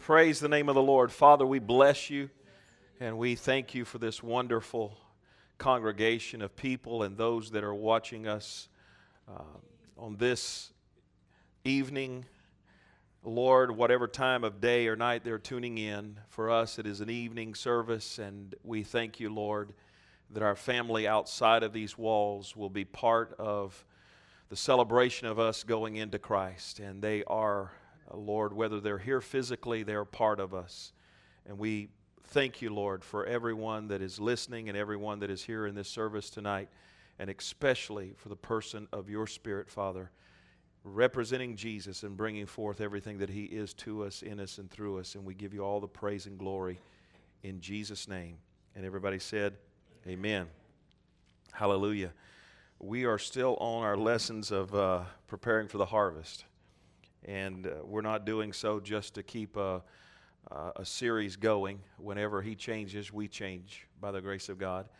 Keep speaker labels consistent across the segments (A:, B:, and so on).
A: Praise the name of the Lord. Father, we bless you and we thank you for this wonderful congregation of people and those that are watching us on this evening. Lord, whatever time of day or night they're tuning in, for us it is an evening service, and we thank you, Lord, that our family outside of these walls will be part of the celebration of us going into Christ. And they are, Lord, whether they're here physically, they're part of us. And we thank you, Lord, for everyone that is listening and everyone that is here in this service tonight, and especially for the person of your Spirit, Father, representing Jesus and bringing forth everything that He is to us, in us, and through us. And we give you all the praise and glory in Jesus' name. And everybody said, amen. Hallelujah. We are still on our lessons of preparing for the harvest. And we're not doing so just to keep a series going. Whenever He changes, we change by the grace of God.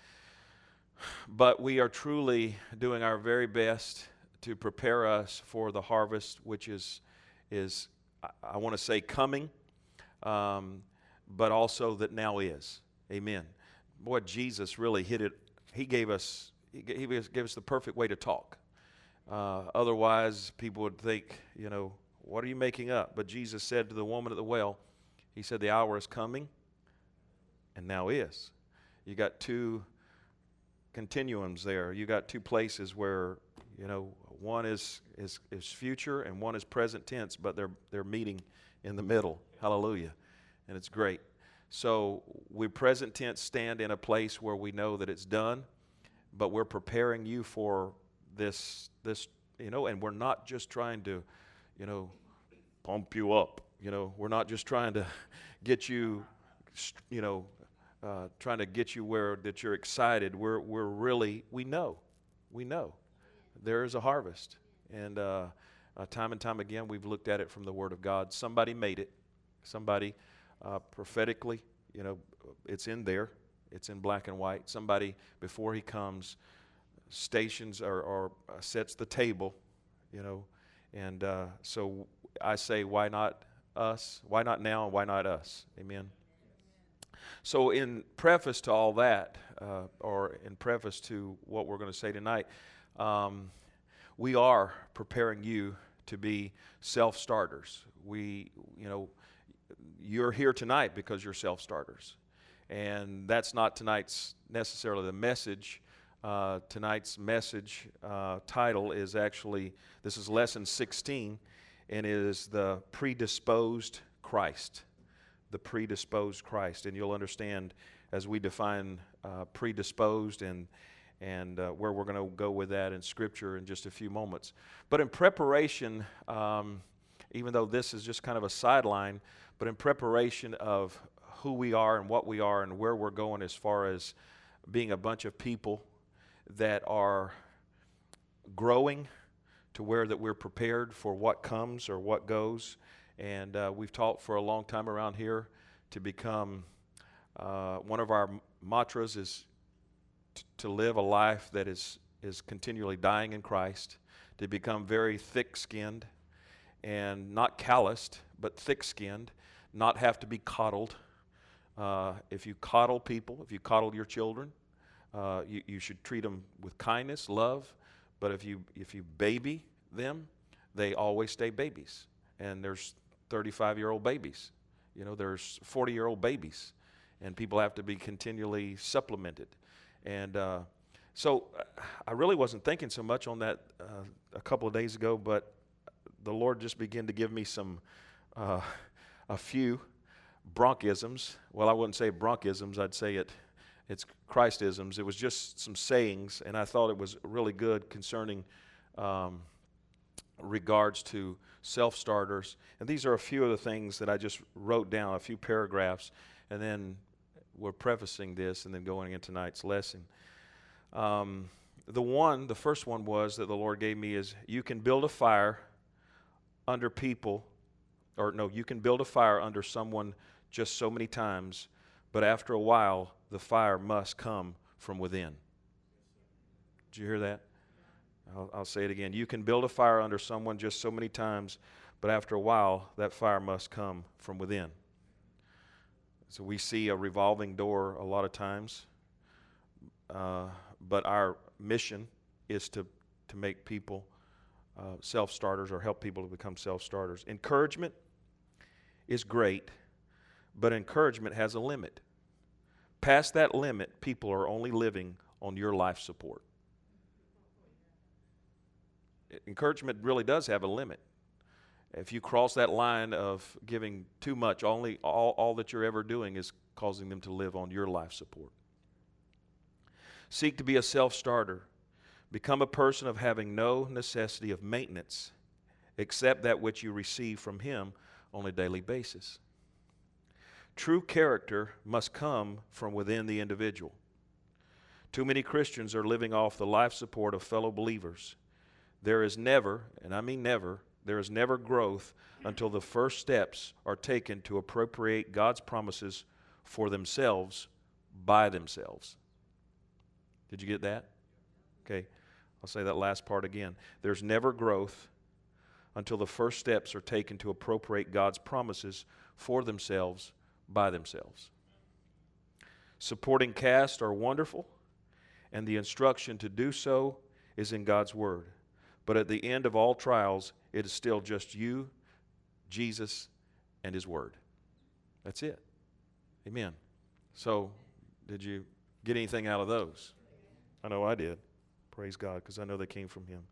A: But we are truly doing our very best to prepare us for the harvest, which is I want to say coming, but also that now is. Amen. Boy, Jesus really hit it. He gave us the perfect way to talk. Otherwise, people would think, what are you making up? But Jesus said to the woman at the well, He said, the hour is coming, and now is. You got two continuums there. You got two places where, one is future and one is present tense, but they're meeting in the middle. Hallelujah. And it's great. So we present tense stand in a place where we know that it's done, but we're preparing you for this, and we're not just trying to, pump you up. We're not just trying to get you, trying to get you where that you're excited. We're really, we know there is a harvest. And time and time again, we've looked at it from the Word of God. Somebody made it. Somebody prophetically, it's in there. It's in black and white. Somebody, before He comes, stations or sets the table, and so I say, why not us? Why not now? And why not us? Amen. So in preface to all that, or in preface to what we're going to say tonight, we are preparing you to be self-starters. You're here tonight because you're self-starters. And that's not tonight's necessarily the message. Tonight's message title is actually, this is lesson 16, and it is the predisposed Christ. The predisposed Christ. And you'll understand as we define predisposed and where we're going to go with that in Scripture in just a few moments. But in preparation, even though this is just kind of a sideline, but in preparation of who we are and what we are and where we're going as far as being a bunch of people that are growing to where that we're prepared for what comes or what goes. And we've taught for a long time around here to become, one of our mantras is to live a life that is continually dying in Christ, to become very thick-skinned and not calloused, but thick-skinned, not have to be coddled. If you coddle people, if you coddle your children, you should treat them with kindness, love. But if you baby them, they always stay babies. And there's 35-year-old babies. There's 40-year-old babies. And people have to be continually supplemented. And so I really wasn't thinking so much on that a couple of days ago, but the Lord just began to give me a few bronchisms. Well, I wouldn't say bronchisms. I'd say it's Christisms. It was just some sayings, and I thought it was really good concerning regards to self-starters. And these are a few of the things that I just wrote down, a few paragraphs, and then we're prefacing this and then going into tonight's lesson. The first one was that the Lord gave me is, you can build a fire under people, you can build a fire under someone just so many times, but after a while, the fire must come from within. Did you hear that? I'll say it again. You can build a fire under someone just so many times, but after a while, that fire must come from within. So we see a revolving door a lot of times, but our mission is to make people self-starters or help people to become self-starters. Encouragement is great, but encouragement has a limit. Past that limit, people are only living on your life support. Encouragement really does have a limit. If you cross that line of giving too much, all that you're ever doing is causing them to live on your life support. Seek to be a self-starter. Become a person of having no necessity of maintenance except that which you receive from Him on a daily basis. True character must come from within the individual. Too many Christians are living off the life support of fellow believers. There is never, and I mean never, there is never growth until the first steps are taken to appropriate God's promises for themselves by themselves. Did you get that? Okay, I'll say that last part again. There's never growth until the first steps are taken to appropriate God's promises for themselves by themselves. Supporting caste are wonderful, and the instruction to do so is in God's Word. But at the end of all trials, it is still just you, Jesus, and His Word. That's it. Amen. So, did you get anything out of those? I know I did. Praise God, because I know they came from Him.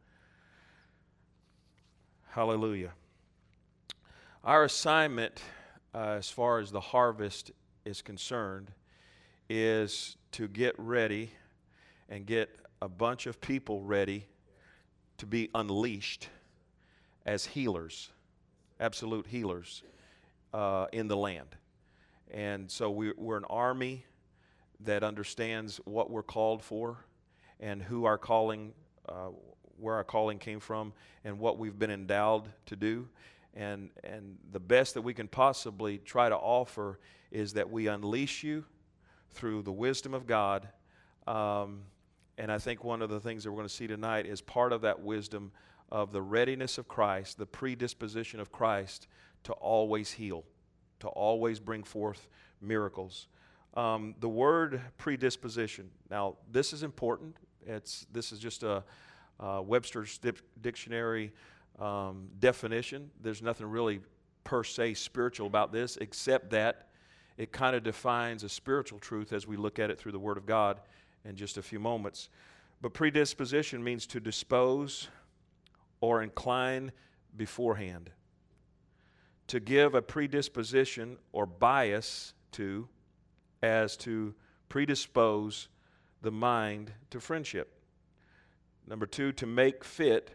A: Hallelujah. Our assignment, as far as the harvest is concerned, is to get ready and get a bunch of people ready to be unleashed as healers, absolute healers in the land. And so we're an army that understands what we're called for and who our calling, where our calling came from, and what we've been endowed to do. And the best that we can possibly try to offer is that we unleash you through the wisdom of God. And I think one of the things that we're going to see tonight is part of that wisdom of the readiness of Christ, the predisposition of Christ to always heal, to always bring forth miracles. The word predisposition, now this is important. This is just a Webster's Dictionary definition. There's nothing really per se spiritual about this, except that it kind of defines a spiritual truth as we look at it through the Word of God in just a few moments. But predisposition means to dispose or incline beforehand. To give a predisposition or bias to, as to predispose the mind to friendship. Number two, to make fit,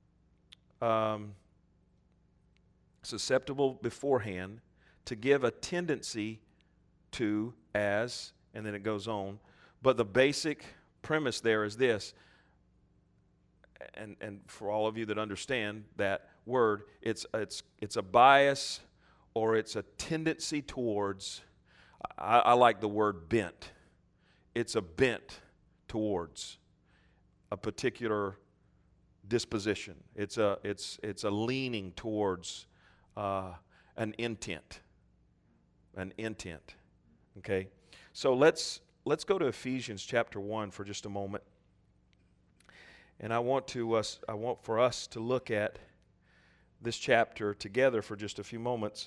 A: susceptible beforehand, to give a tendency to, as, and then it goes on. But the basic premise there is this, and for all of you that understand that word, it's a bias or it's a tendency towards, I like the word bent. It's a bent towards a particular disposition. It's a leaning towards an intent. Okay, so let's go to Ephesians chapter 1 for just a moment, and I want for us to look at this chapter together for just a few moments,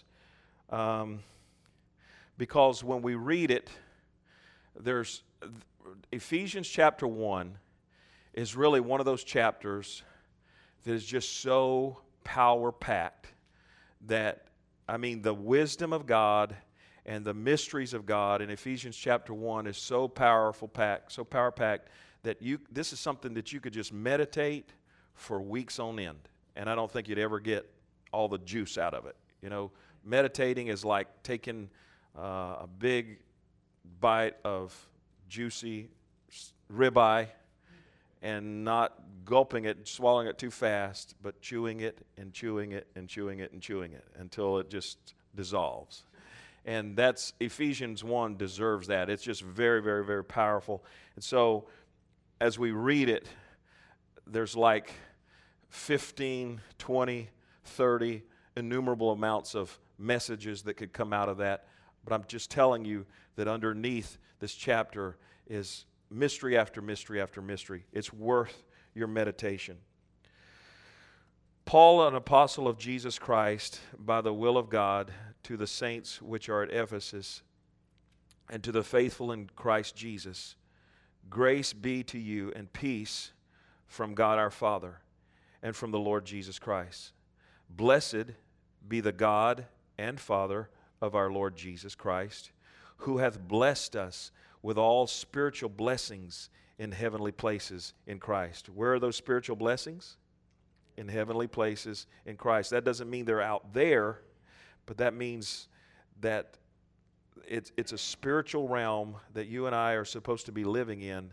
A: because when we read it, there's Ephesians chapter 1 is really one of those chapters that is just so power-packed that, I mean, the wisdom of God and the mysteries of God in Ephesians chapter 1 is so power-packed that this is something that you could just meditate for weeks on end. And I don't think you'd ever get all the juice out of it. You know, meditating is like taking a big bite of juicy ribeye and not gulping it, swallowing it too fast, but chewing it and chewing it and chewing it and chewing it until it just dissolves. And that's Ephesians 1 deserves that. It's just very, very, very powerful. And so as we read it, there's like 15, 20, 30 innumerable amounts of messages that could come out of that. But I'm just telling you that underneath this chapter is mystery after mystery after mystery. It's worth your meditation. Paul, an apostle of Jesus Christ, by the will of God, to the saints which are at Ephesus, and to the faithful in Christ Jesus, grace be to you and peace from God our Father and from the Lord Jesus Christ. Blessed be the God and Father of our Lord Jesus Christ, who hath blessed us with all spiritual blessings in heavenly places in Christ. Where are those spiritual blessings? In heavenly places in Christ. That doesn't mean they're out there, but that means that it's a spiritual realm that you and I are supposed to be living in.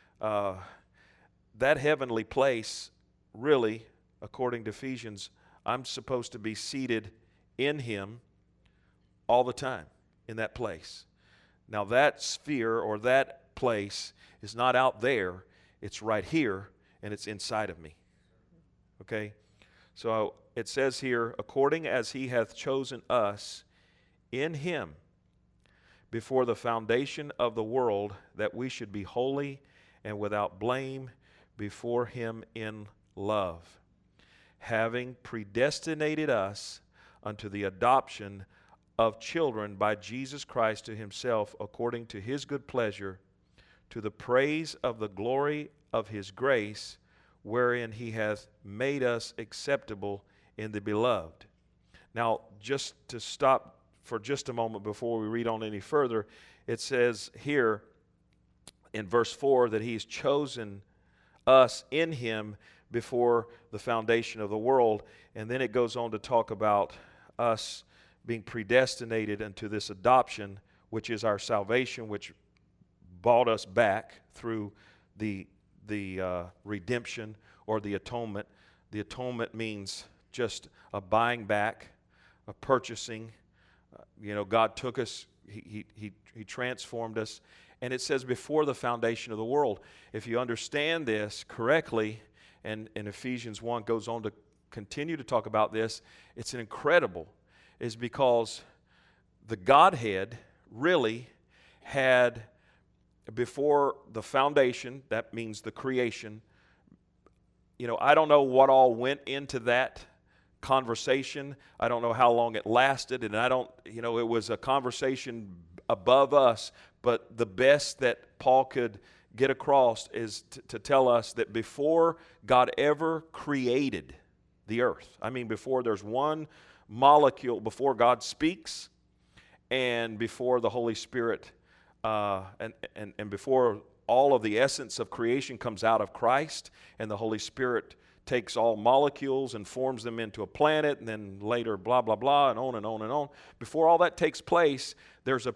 A: That heavenly place, really, according to Ephesians, I'm supposed to be seated in Him all the time, in that place. Now that sphere or that place is not out there, it's right here, and it's inside of me. Okay? So it says here, according as He hath chosen us in Him before the foundation of the world, that we should be holy and without blame before Him in love, having predestinated us unto the adoption of children by Jesus Christ to Himself, according to His good pleasure, to the praise of the glory of His grace, wherein He hath made us acceptable in the beloved. Now, just to stop for just a moment before we read on any further, it says here in verse 4 that He's chosen us in Him before the foundation of the world. And then it goes on to talk about us being predestinated unto this adoption, which is our salvation, which bought us back through the redemption or the atonement. The atonement means just a buying back, a purchasing. God took us, He transformed us. And it says before the foundation of the world. If you understand this correctly, and Ephesians 1 goes on to continue to talk about this, it's an incredible, is because the Godhead really had, before the foundation, that means the creation, I don't know what all went into that conversation. I don't know how long it lasted, and it was a conversation above us, but the best that Paul could get across is to tell us that before God ever created the earth, before there's one molecule, before God speaks, and before the Holy Spirit, and before all of the essence of creation comes out of Christ, and the Holy Spirit takes all molecules and forms them into a planet, and then later blah, blah, blah, and on and on and on. Before all that takes place, there's a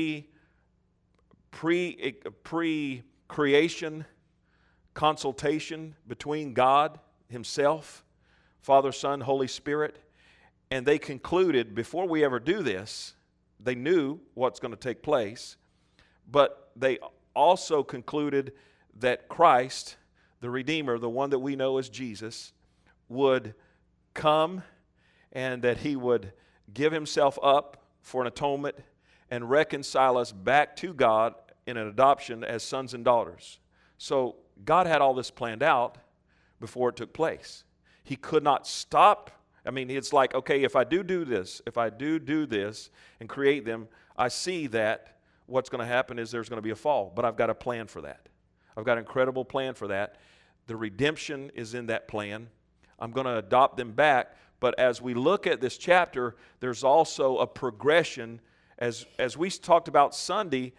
A: pre-creation consultation between God Himself, Father, Son, Holy Spirit, and they concluded, before we ever do this, they knew what's going to take place, but they also concluded that Christ, the Redeemer, the one that we know as Jesus, would come and that He would give Himself up for an atonement and reconcile us back to God in an adoption as sons and daughters. So God had all this planned out before it took place. He could not stop. It's like, okay, if I do this and create them, I see that what's going to happen is there's going to be a fall, but I've got a plan for that. I've got an incredible plan for that. The redemption is in that plan. I'm going to adopt them back, but as we look at this chapter, there's also a progression. As we talked about Sunday,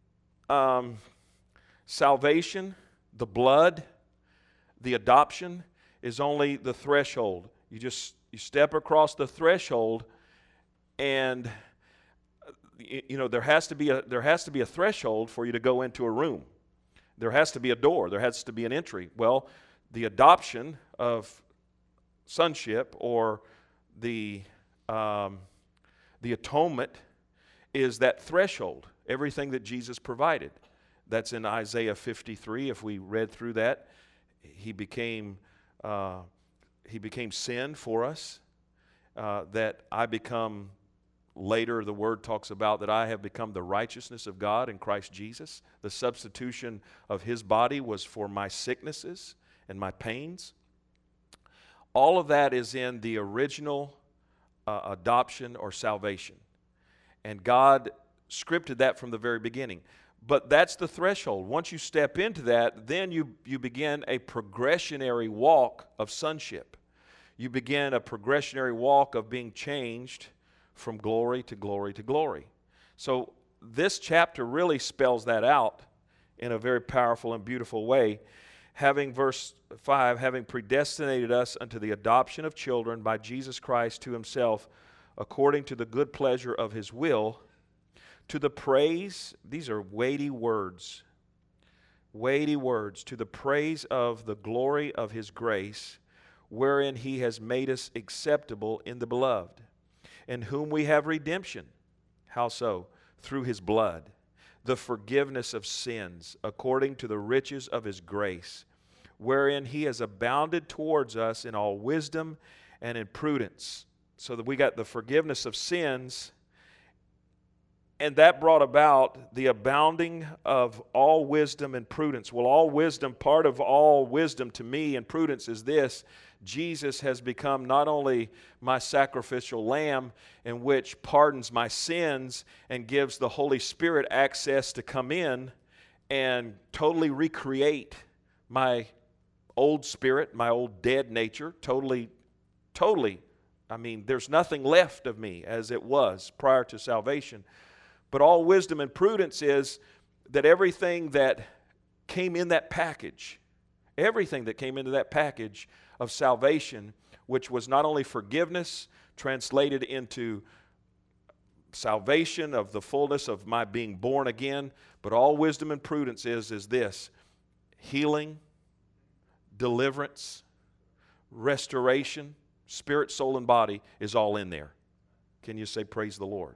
A: salvation, the blood, the adoption is only the threshold. You step across the threshold, and there has to be a threshold for you to go into a room. There has to be a door. There has to be an entry. Well, the adoption of sonship or the atonement is that threshold. Everything that Jesus provided. That's in Isaiah 53. If we read through that, He became sin for us, that I become later the Word talks about that I have become the righteousness of God in Christ Jesus. The substitution of His body was for my sicknesses and my pains. All of that is in the original adoption or salvation. And God scripted that from the very beginning. But that's the threshold. Once you step into that, then you begin a progressionary walk of sonship. You begin a progressionary walk of being changed from glory to glory to glory. So this chapter really spells that out in a very powerful and beautiful way. Having, verse 5, having predestinated us unto the adoption of children by Jesus Christ to Himself, according to the good pleasure of His will, to the praise, these are weighty words, to the praise of the glory of His grace, wherein He has made us acceptable in the Beloved, in whom we have redemption. How so? Through His blood, the forgiveness of sins, according to the riches of His grace, wherein He has abounded towards us in all wisdom and in prudence. So that we got the forgiveness of sins, and that brought about the abounding of all wisdom and prudence. Well, all wisdom, part of all wisdom to me and prudence is this: Jesus has become not only my sacrificial lamb, in which pardons my sins and gives the Holy Spirit access to come in and totally recreate my old spirit, my old dead nature, totally. I mean, there's nothing left of me as it was prior to salvation. But all wisdom and prudence is that everything that came in that package, everything that came into that package of salvation, which was not only forgiveness translated into salvation of the fullness of my being born again, but all wisdom and prudence is this: healing, deliverance, restoration, spirit, soul, and body is all in there. Can you say praise the Lord?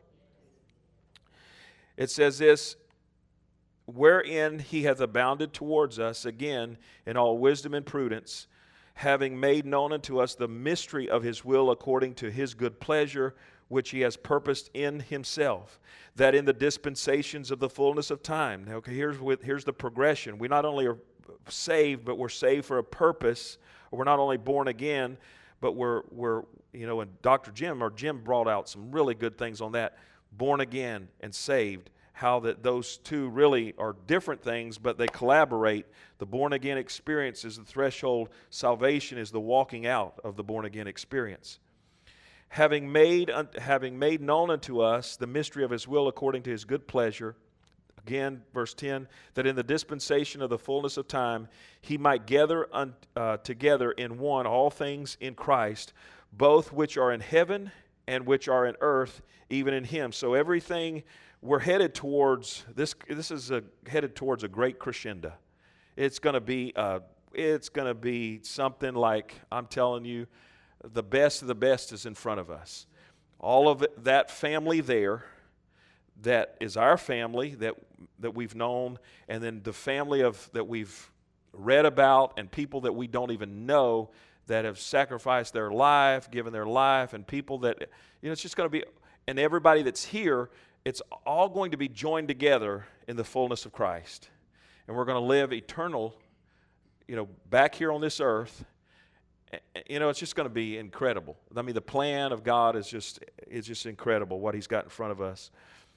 A: It says this: wherein He hath abounded towards us, again, in all wisdom and prudence, having made known unto us the mystery of His will according to His good pleasure, which He has purposed in Himself, that in the dispensations of the fullness of time. Now, okay, here's the progression. We not only are saved, but we're saved for a purpose. We're not only born again, but we're and Jim brought out some really good things on that. Born again and saved, how that those two really are different things, but they collaborate. The born again experience is the threshold. Salvation is the walking out of the born again experience. Having made known unto us the mystery of His will according to His good pleasure, again, verse 10, that in the dispensation of the fullness of time He might gather together in one all things in Christ, both which are in heaven and which are in earth, even in Him. So everything we're headed towards, this is headed towards a great crescendo. It's going to be something like, I'm telling you, the best of the best is in front of us. All of it, that family there, that is our family that we've known, and then the family that we've read about, and people that we don't even know that have sacrificed their life, given their life, and people that, it's just going to be, and everybody that's here, it's all going to be joined together in the fullness of Christ. And we're going to live eternal, back here on this earth. It's just going to be incredible. I mean, the plan of God is just incredible, what He's got in front of us.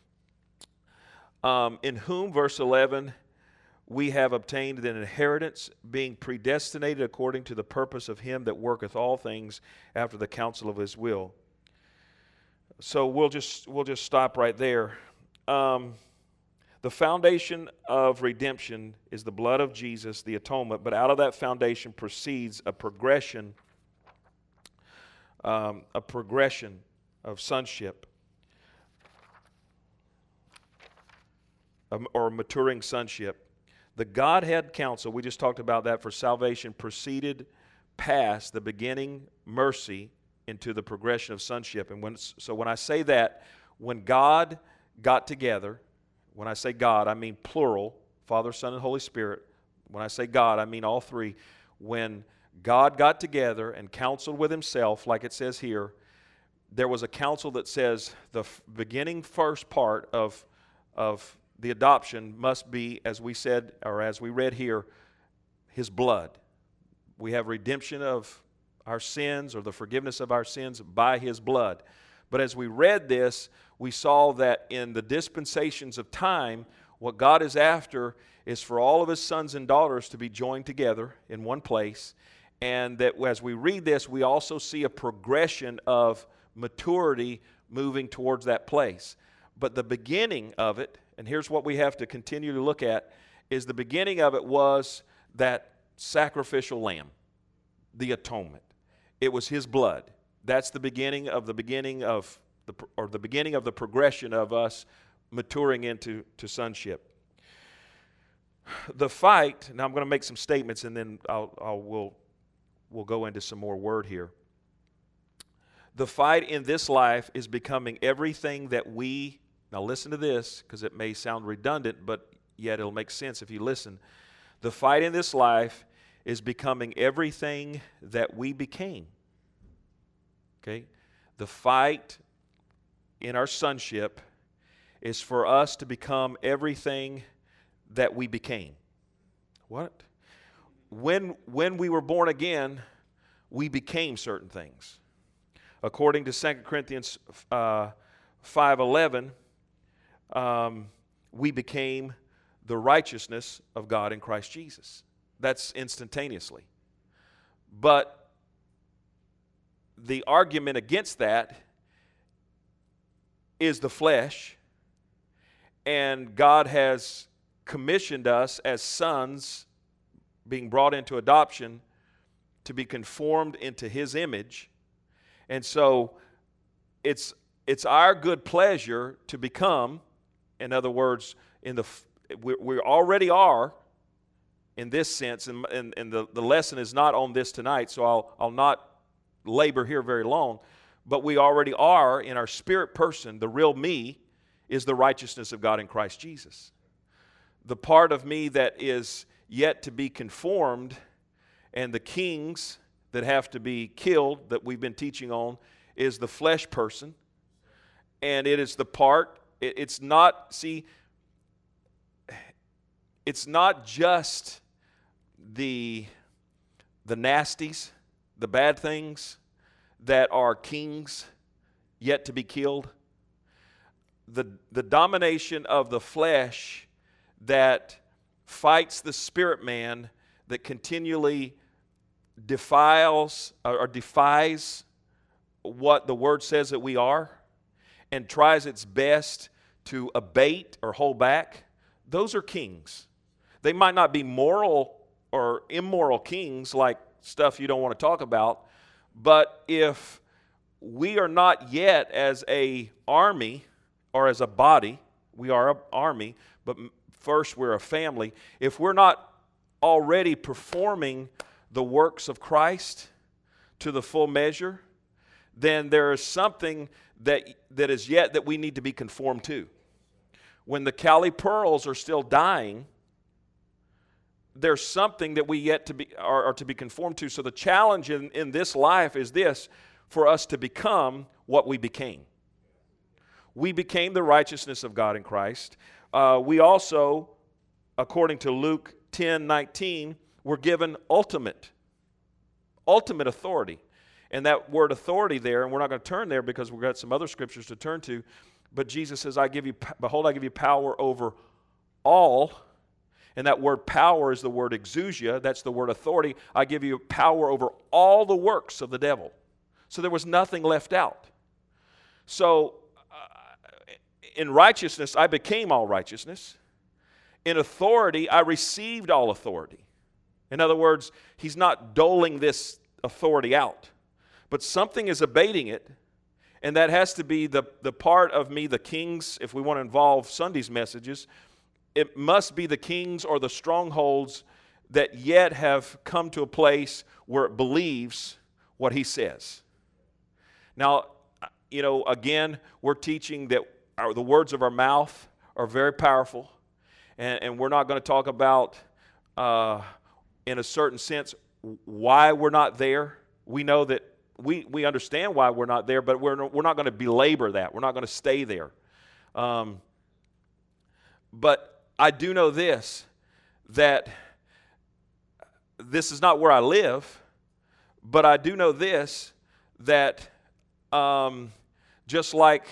A: In whom, verse 11, we have obtained an inheritance, being predestinated according to the purpose of Him that worketh all things after the counsel of His will. So we'll just stop right there. The foundation of redemption is the blood of Jesus, the atonement, but out of that foundation proceeds a progression of sonship, or maturing sonship. The Godhead counsel, we just talked about that, for salvation proceeded past the beginning mercy into the progression of sonship. And when I say that, when God got together, when I say God, I mean plural, Father, Son, and Holy Spirit. When I say God, I mean all three. When God got together and counseled with Himself, like it says here, there was a council that says the beginning first part of the adoption must be, as we said, or as we read here, his blood. We have redemption of our sins, or the forgiveness of our sins, by his blood. But as we read this, we saw that in the dispensations of time, what God is after is for all of his sons and daughters to be joined together in one place. And that as we read this, we also see a progression of maturity moving towards that place. But the beginning of it, and here's what we have to continue to look at, is the beginning of it was that sacrificial lamb, the atonement. It was his blood. That's the beginning of the progression of us maturing into sonship. The fight, now I'm going to make some statements and then we'll go into some more word here. The fight in this life is becoming everything that we, now listen to this because it may sound redundant, but yet it'll make sense if you listen. The fight in this life is becoming everything that we became. Okay? The fight in our sonship is for us to become everything that we became. What? When we were born again, we became certain things. According to 2 Corinthians 5:11, we became the righteousness of God in Christ Jesus. That's instantaneously. But the argument against that is the flesh, and God has commissioned us as sons being brought into adoption to be conformed into his image. And so it's our good pleasure to become, in other words, we already are in this sense, and the lesson is not on this tonight, so I'll not labor here very long, but we already are in our spirit person. The real me is the righteousness of God in Christ Jesus. The part of me that is yet to be conformed, and the kings that have to be killed that we've been teaching on, is the flesh person. And it is the part, it's not just the nasties, the bad things that are kings yet to be killed. The domination of the flesh that fights the spirit man, that continually defies what the Word says that we are, and tries its best to abate or hold back, those are kings. They might not be moral or immoral kings, like stuff you don't want to talk about, but if we are not yet as a army or as a body, we are an army, but first we're a family. If we're not already performing the works of Christ to the full measure, then there is something that is yet that we need to be conformed to. When the Cali pearls are still dying, there's something that we yet to be are to be conformed to. So the challenge in this life is this: for us to become what we became. We became the righteousness of God in Christ. We also, according to Luke 10:19, were given ultimate authority. And that word authority there, and we're not going to turn there because we've got some other scriptures to turn to, but Jesus says, behold, I give you power over all. And that word power is the word exousia. That's the word authority. I give you power over all the works of the devil. So there was nothing left out. So in righteousness, I became all righteousness. In authority, I received all authority. In other words, he's not doling this authority out, but something is abating it, and that has to be the part of me, the kings, if we want to involve Sunday's messages. It must be the kings or the strongholds that yet have come to a place where it believes what he says. Now, again, we're teaching that the words of our mouth are very powerful, and we're not going to talk about, in a certain sense, why we're not there. We know that we understand why we're not there, but we're not going to belabor that. We're not going to stay there. But I do know this, that this is not where I live, but I do know this, that just like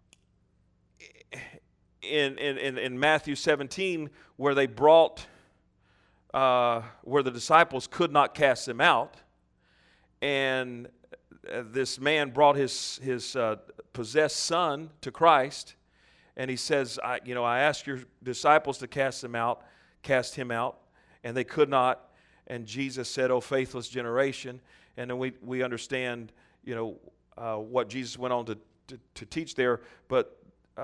A: in Matthew 17, where they brought, where the disciples could not cast them out, and this man brought his possessed son to Christ, and he says, I asked your disciples to cast him out, and they could not. And Jesus said, "Oh, faithless generation." And then we understand, what Jesus went on to teach there. But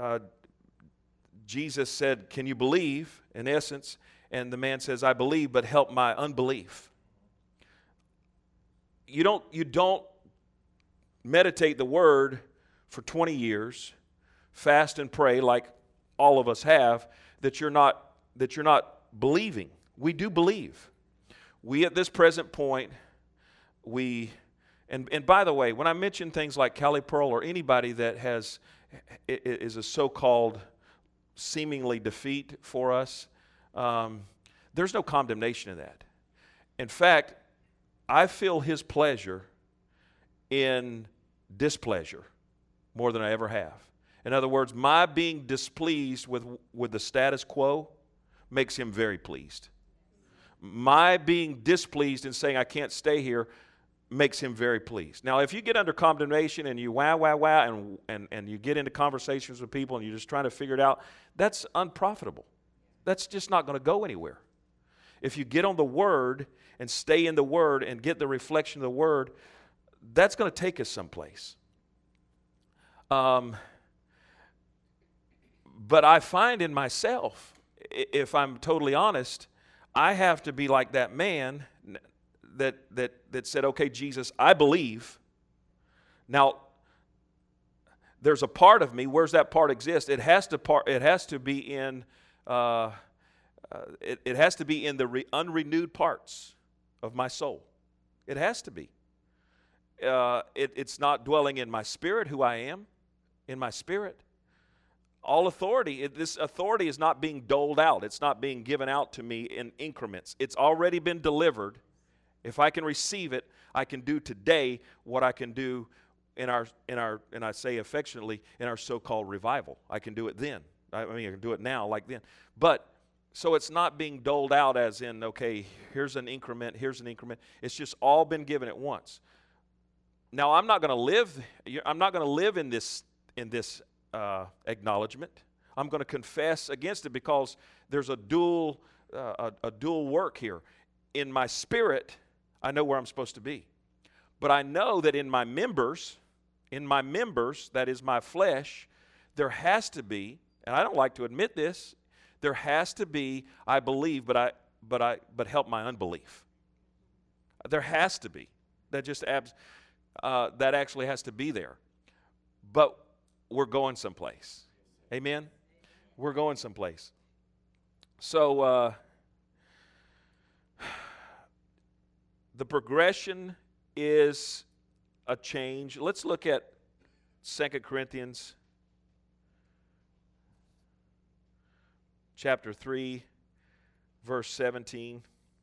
A: Jesus said, "Can you believe?" in essence. And the man says, "I believe, but help my unbelief." You don't meditate the Word for 20 years, fast and pray like all of us have, that you're not believing. We do believe. We at this present point, and by the way, when I mention things like Callie Pearl or anybody that is a so-called seemingly defeat for us, there's no condemnation in that. In fact, I feel His pleasure in displeasure more than I ever have. In other words, my being displeased with the status quo makes Him very pleased. My being displeased and saying I can't stay here makes Him very pleased. Now, if you get under condemnation and you wow, and you get into conversations with people and you're just trying to figure it out, that's unprofitable. That's just not going to go anywhere. If you get on the Word and stay in the Word and get the reflection of the Word, that's going to take us someplace. But I find in myself, if I'm totally honest, I have to be like that man that said, "Okay, Jesus, I believe." Now, there's a part of me. Where's that part exist? It has to be in the unrenewed parts of my soul. It has to be. It's not dwelling in my spirit, who I am, in my spirit. All authority, this authority is not being doled out. It's not being given out to me in increments. It's already been delivered. If I can receive it, I can do today what I can do in our, and I say affectionately, in our so-called revival. I can do it then. I can do it now like then. But, so it's not being doled out as in, okay, here's an increment, here's an increment. It's just all been given at once. Now, I'm not going to live in this acknowledgement. I'm going to confess against it because there's a dual work here. In my spirit, I know where I'm supposed to be. But I know that in my members, that is my flesh, there has to be, and I don't like to admit this, there has to be, I believe, but help my unbelief. There has to be. That actually has to be there. But we're going someplace. Amen? We're going someplace. So, the progression is a change. Let's look at 2 Corinthians chapter 3, verse 17.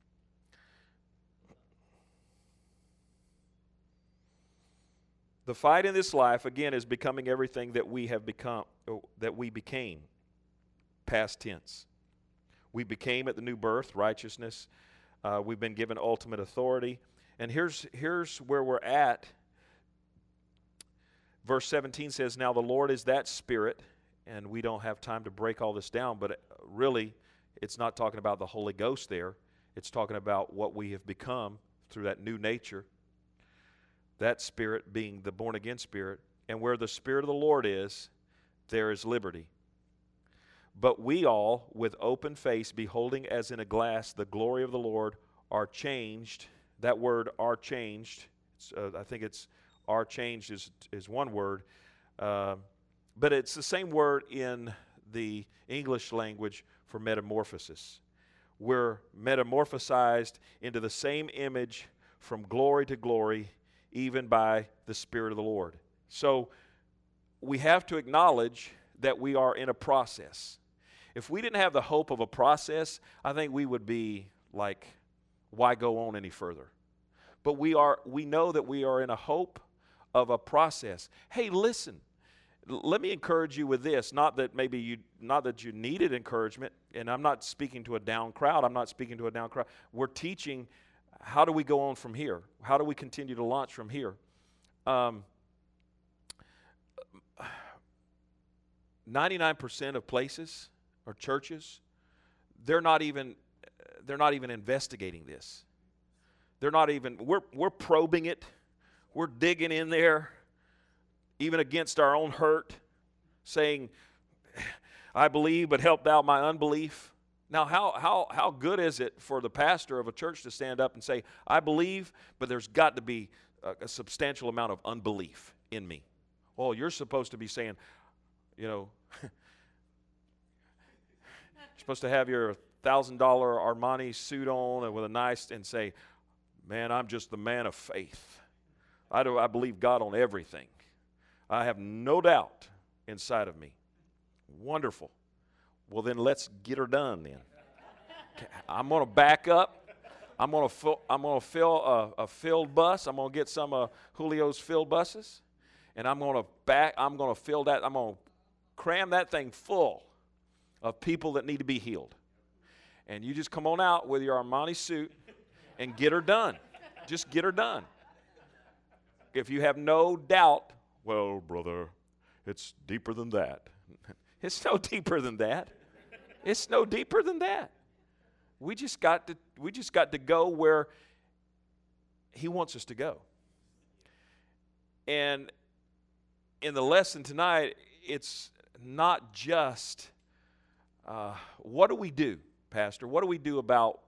A: The fight in this life, again, is becoming everything that we have become, that we became, past tense. We became at the new birth, righteousness. We've been given ultimate authority. And here's where we're at. Verse 17 says, "Now the Lord is that Spirit," and we don't have time to break all this down, but really it's not talking about the Holy Ghost there. It's talking about what we have become through that new nature. That Spirit being the born-again Spirit. And where the Spirit of the Lord is, there is liberty. But we all, with open face, beholding as in a glass the glory of the Lord, are changed. That word, "are changed," I think it's "are changed" is one word. But it's the same word in the English language for metamorphosis. We're metamorphosized into the same image from glory to glory, even by the Spirit of the Lord. So we have to acknowledge that we are in a process. If we didn't have the hope of a process, I think we would be like, why go on any further? But we know that we are in a hope of a process. Hey, listen, let me encourage you with this. Not that you needed encouragement, and I'm not speaking to a down crowd. We're teaching, how do we go on from here? How do we continue to launch from here? 99% of places or churches, they're not even investigating this. We're probing it. We're digging in there, even against our own hurt, saying, I believe, but help thou my unbelief. Now, how good is it for the pastor of a church to stand up and say, I believe, but there's got to be a substantial amount of unbelief in me? Well, you're supposed to be saying, you're supposed to have your $1,000 Armani suit on and with a nice, and say, man, I'm just the man of faith. I believe God on everything. I have no doubt inside of me. Wonderful. Well, then let's get her done then. I'm going to back up. I'm going to fill a filled bus. I'm going to get some of Julio's filled buses, and I'm going to fill that. I'm going to cram that thing full of people that need to be healed. And you just come on out with your Armani suit and get her done. Just get her done. If you have no doubt, well, brother, it's deeper than that. It's no deeper than that. It's no deeper than that. We just got to go where He wants us to go. And in the lesson tonight, it's not just what do we do, Pastor? What do we do about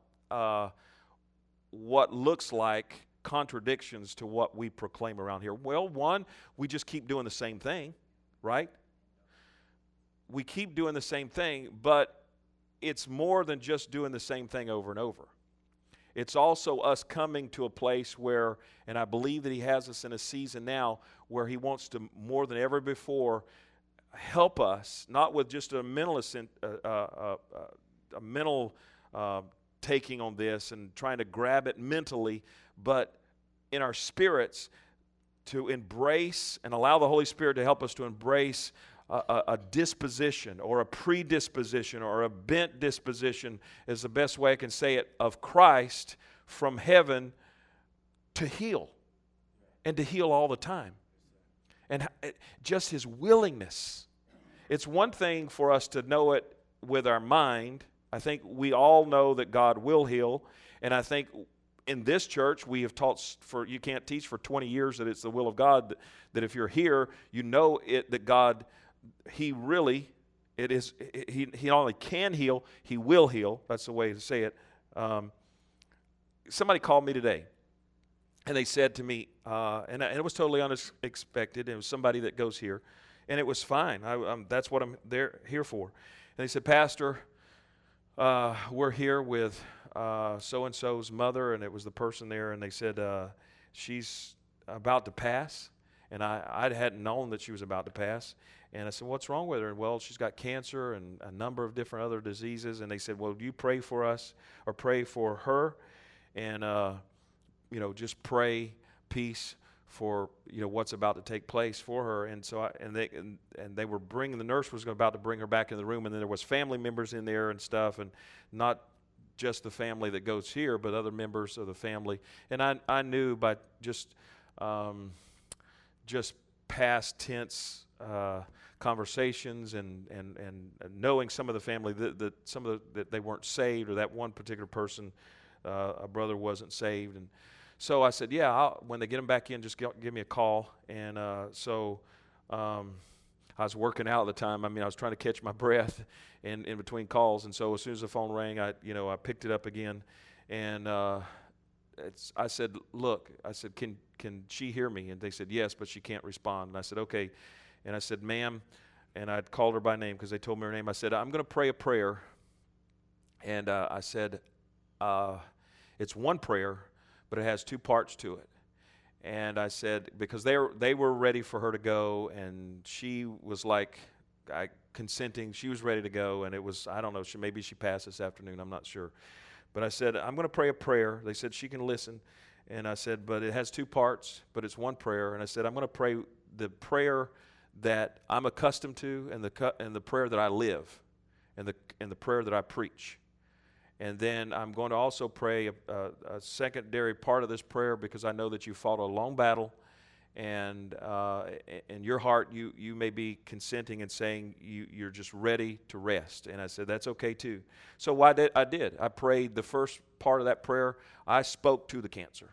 A: what looks like contradictions to what we proclaim around here? Well, one, we just keep doing the same thing, right? We keep doing the same thing, but it's more than just doing the same thing over and over. It's also us coming to a place where, and I believe that He has us in a season now where He wants to, more than ever before, help us, not with just a mental taking on this and trying to grab it mentally, but in our spirits to embrace and allow the Holy Spirit to help us to embrace a disposition or a predisposition or a bent disposition is the best way I can say it, of Christ from heaven to heal, and to heal all the time. And just His willingness. It's one thing for us to know it with our mind. I think we all know that God will heal, and I think in this church we have taught you can't teach for 20 years that it's the will of God, that if you're here, you know it, that God, He not only can heal, He will heal. That's the way to say it. Somebody called me today, and they said to me, and it was totally unexpected. It was somebody that goes here, and it was fine. That's what I'm here for. And they said, Pastor, we're here with so-and-so's mother, and it was the person there, and they said she's about to pass, and I hadn't known that she was about to pass. And I said, what's wrong with her? And, well, she's got cancer and a number of different other diseases. And they said, well, do you pray for us or pray for her? And, just pray peace for, what's about to take place for her. And so they were the nurse was about to bring her back in the room. And then there was family members in there and stuff, and not just the family that goes here, but other members of the family. And I knew by just past tense conversations and knowing some of the family that they weren't saved, or that one particular person, a brother, wasn't saved. And so I said, when they get them back in, just give me a call. And so I was working out at the time. I was trying to catch my breath in between calls. And so as soon as the phone rang, I picked it up again. And I said, look, can she hear me? And they said, yes, but she can't respond. And I said, okay. And I said, ma'am, and I'd called her by name because they told me her name. I said, I'm going to pray a prayer. And I said, it's one prayer, but it has two parts to it. And I said, because they were ready for her to go, and she was like, consenting. She was ready to go, and it was, I don't know, maybe she passed this afternoon. I'm not sure. But I said, I'm going to pray a prayer. They said she can listen. And I said, but it has two parts, but it's one prayer. And I said, I'm going to pray the prayer that I'm accustomed to, and the prayer that I live, and the prayer that I preach. And then I'm going to also pray a secondary part of this prayer, because I know that you fought a long battle, and in your heart you may be consenting and saying you're just ready to rest. And I said, that's okay too. So I did. I prayed the first part of that prayer. I spoke to the cancer.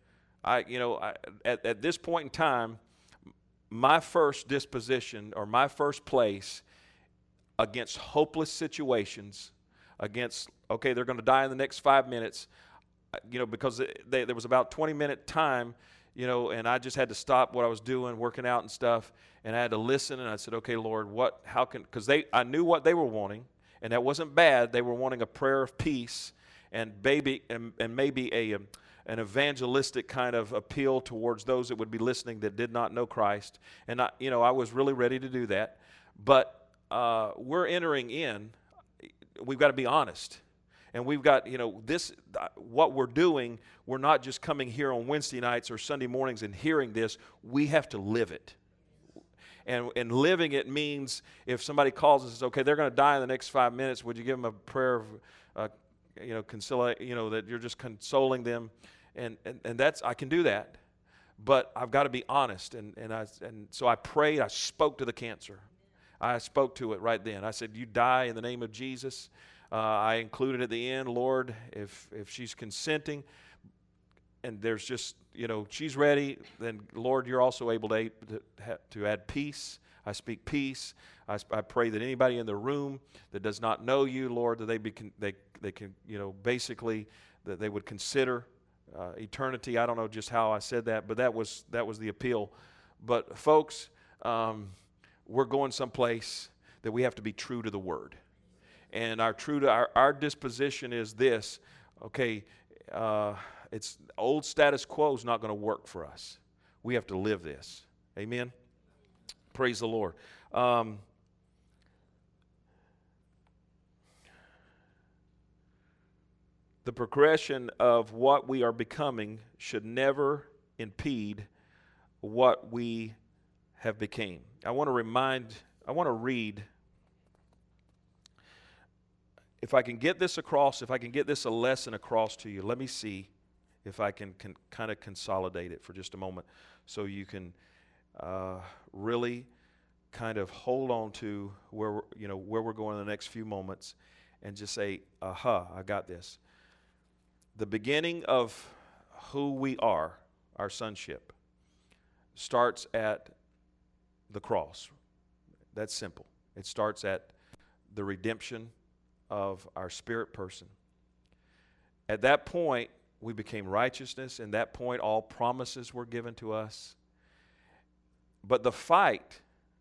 A: At this point in time, my first disposition, or my first place against hopeless situations, against, okay, they're going to die in the next 5 minutes, because there was about 20-minute time, and I just had to stop what I was doing, working out and stuff, and I had to listen. And I said, okay, Lord, because I knew what they were wanting, and that wasn't bad. They were wanting a prayer of peace, and maybe an evangelistic kind of appeal towards those that would be listening that did not know Christ. And I was really ready to do that. But we're entering in. We've got to be honest. And we've got, what we're doing, we're not just coming here on Wednesday nights or Sunday mornings and hearing this. We have to live it. And living it means, if somebody calls us and says, okay, they're going to die in the next 5 minutes, would you give them a prayer of, that you're just consoling them? And that's, I can do that. But I've got to be honest. And so I prayed. I spoke to the cancer. I spoke to it right then. I said, you die in the name of Jesus. I included at the end, Lord, if she's consenting, and there's just, she's ready, then Lord, you're also able to add peace. I speak peace. I pray that anybody in the room that does not know you, Lord, that they can, basically, that they would consider eternity. I don't know just how I said that, but that was the appeal. But folks, we're going someplace that we have to be true to the Word. And our disposition is this, okay, it's old status quo is not going to work for us. We have to live this. Amen? Praise the Lord. The progression of what we are becoming should never impede what we have became. I want to read. If I can get this across, if I can get this a lesson across to you, let me see if I can kind of consolidate it for just a moment, so you can really kind of hold on to where we're going in the next few moments, and just say, aha, I got this. The beginning of who we are, our sonship, starts at the cross. That's simple. It starts at the redemption of our spirit person. At that point, we became righteousness. And that point, all promises were given to us. But the fight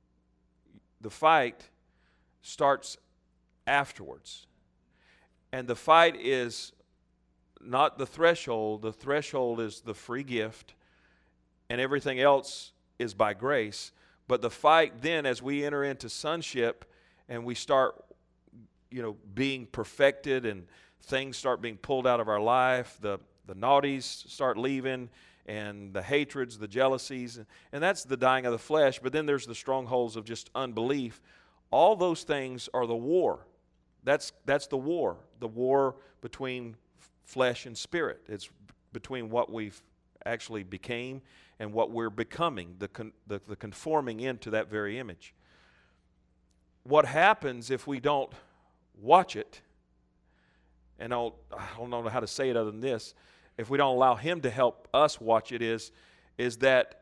A: starts afterwards. And the fight is not the threshold. The threshold is the free gift, and everything else is by grace. But the fight then, as we enter into sonship and we start being perfected, and things start being pulled out of our life, the naughties start leaving, and the hatreds, the jealousies, and that's the dying of the flesh. But then there's the strongholds of just unbelief. All those things are the war. That's the war between flesh and spirit. It's between what we've actually became and what we're becoming, the conforming into that very image. What happens if we don't watch it, and I don't know how to say it other than this, if we don't allow Him to help us watch it, is that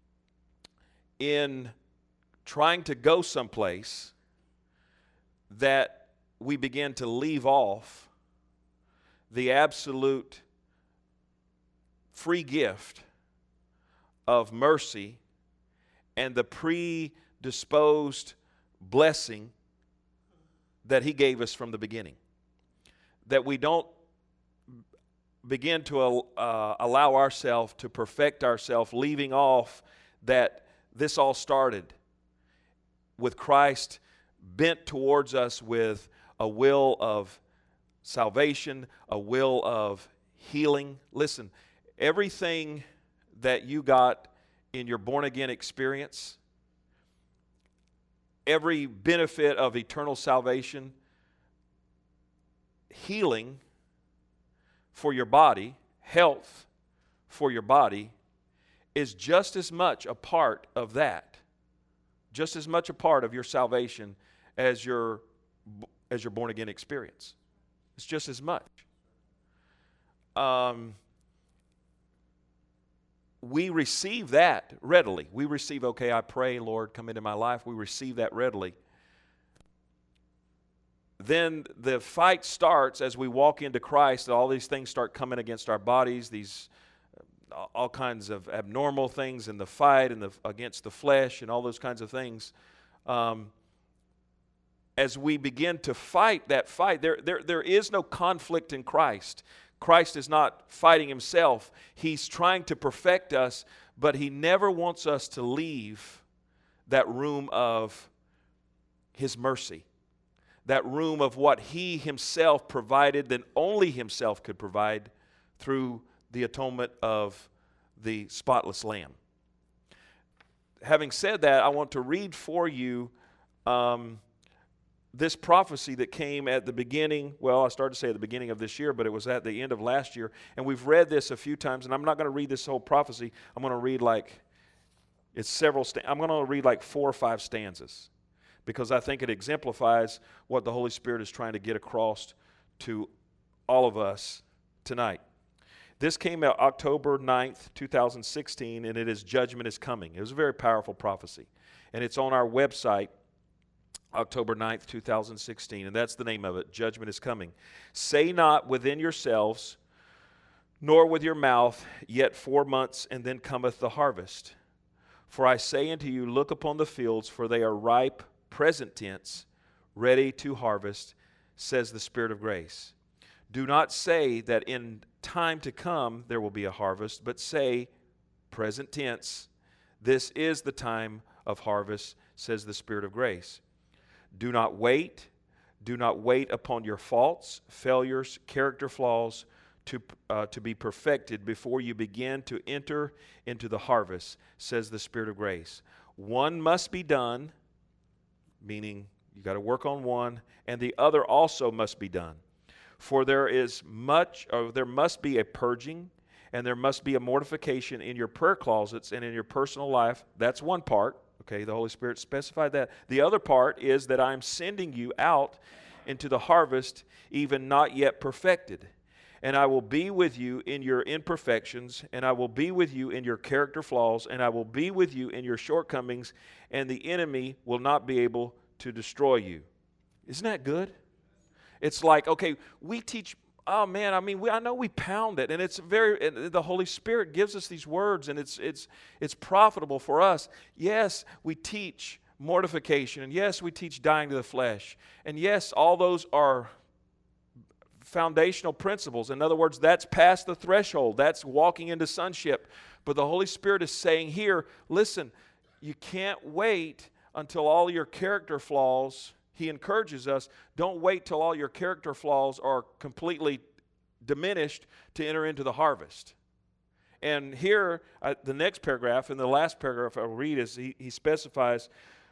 A: in trying to go someplace, that we begin to leave off the absolute free gift of mercy and the predisposed blessing that He gave us from the beginning. That we don't begin to allow ourselves to perfect ourselves, leaving off that this all started with Christ bent towards us with a will of salvation, a will of healing. Listen, everything that you got in your born-again experience, every benefit of eternal salvation, healing for your body, health for your body, is just as much a part of that, just as much a part of your salvation as your born-again experience. It's just as much. We receive that readily. We receive, okay, I pray, Lord, come into my life. We receive that readily. Then the fight starts as we walk into Christ. All these things start coming against our bodies, these all kinds of abnormal things in the fight and against the flesh and all those kinds of things. As we begin to fight that fight, there is no conflict in Christ. Christ is not fighting himself. He's trying to perfect us, but he never wants us to leave that room of his mercy, that room of what he himself provided that only himself could provide through the atonement of the spotless Lamb. Having said that, I want to read for you this prophecy that came at the beginning, well, I started to say at the beginning of this year, but it was at the end of last year. And we've read this a few times, and I'm not going to read this whole prophecy. I'm going to read I'm going to read like 4 or 5 stanzas, because I think it exemplifies what the Holy Spirit is trying to get across to all of us tonight. This came out October 9th, 2016, and it is Judgment is Coming. It was a very powerful prophecy. And it's on our website, October 9th, 2016, and that's the name of it, Judgment is Coming. Say not within yourselves, nor with your mouth, yet 4 months, and then cometh the harvest. For I say unto you, look upon the fields, for they are ripe, present tense, ready to harvest, says the Spirit of grace. Do not say that in time to come there will be a harvest, but say, present tense, this is the time of harvest, says the Spirit of grace. Do not wait upon your faults, failures, character flaws to be perfected before you begin to enter into the harvest, says the Spirit of grace. One must be done, meaning you got to work on one, and the other also must be done. For there must be a purging, and there must be a mortification in your prayer closets and in your personal life. That's one part. Okay, the Holy Spirit specified that. The other part is that I'm sending you out into the harvest, even not yet perfected. And I will be with you in your imperfections, and I will be with you in your character flaws, and I will be with you in your shortcomings, and the enemy will not be able to destroy you. Isn't that good? It's like, okay, we teach, oh man, I know we pound it, and and the Holy Spirit gives us these words, and it's profitable for us. Yes, we teach mortification, and yes, we teach dying to the flesh, and yes, all those are foundational principles. In other words, that's past the threshold. That's walking into sonship. But the Holy Spirit is saying here, listen, you can't wait until all your character flaws. He encourages us, don't wait till all your character flaws are completely diminished to enter into the harvest. And here, the next paragraph, and the last paragraph I'll read is he specifies,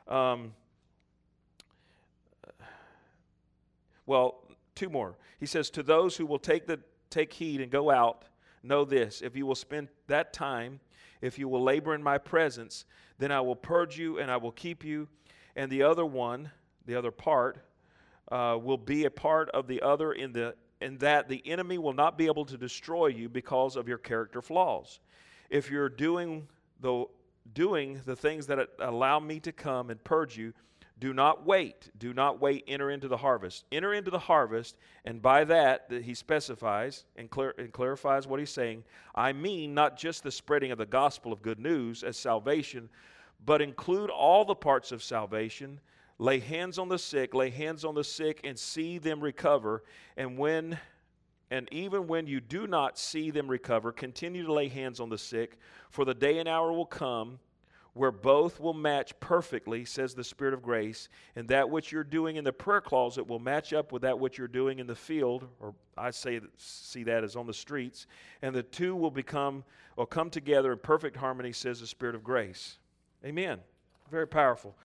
A: two more. He says, to those who will take heed and go out, know this, if you will spend that time, if you will labor in my presence, then I will purge you and I will keep you. And the other part will be a part of the other in that the enemy will not be able to destroy you because of your character flaws. If you're doing the things that allow me to come and purge you, do not wait, enter into the harvest. Enter into the harvest, and by that he specifies and clarifies what he's saying. I mean not just the spreading of the gospel of good news as salvation, but include all the parts of salvation. Lay hands on the sick, and see them recover. And And even when you do not see them recover, continue to lay hands on the sick, for the day and hour will come where both will match perfectly, says the Spirit of grace, and that which you're doing in the prayer closet will match up with that which you're doing in the field, or I see that as on the streets, and the two will come together in perfect harmony, says the Spirit of grace. Amen. Very powerful.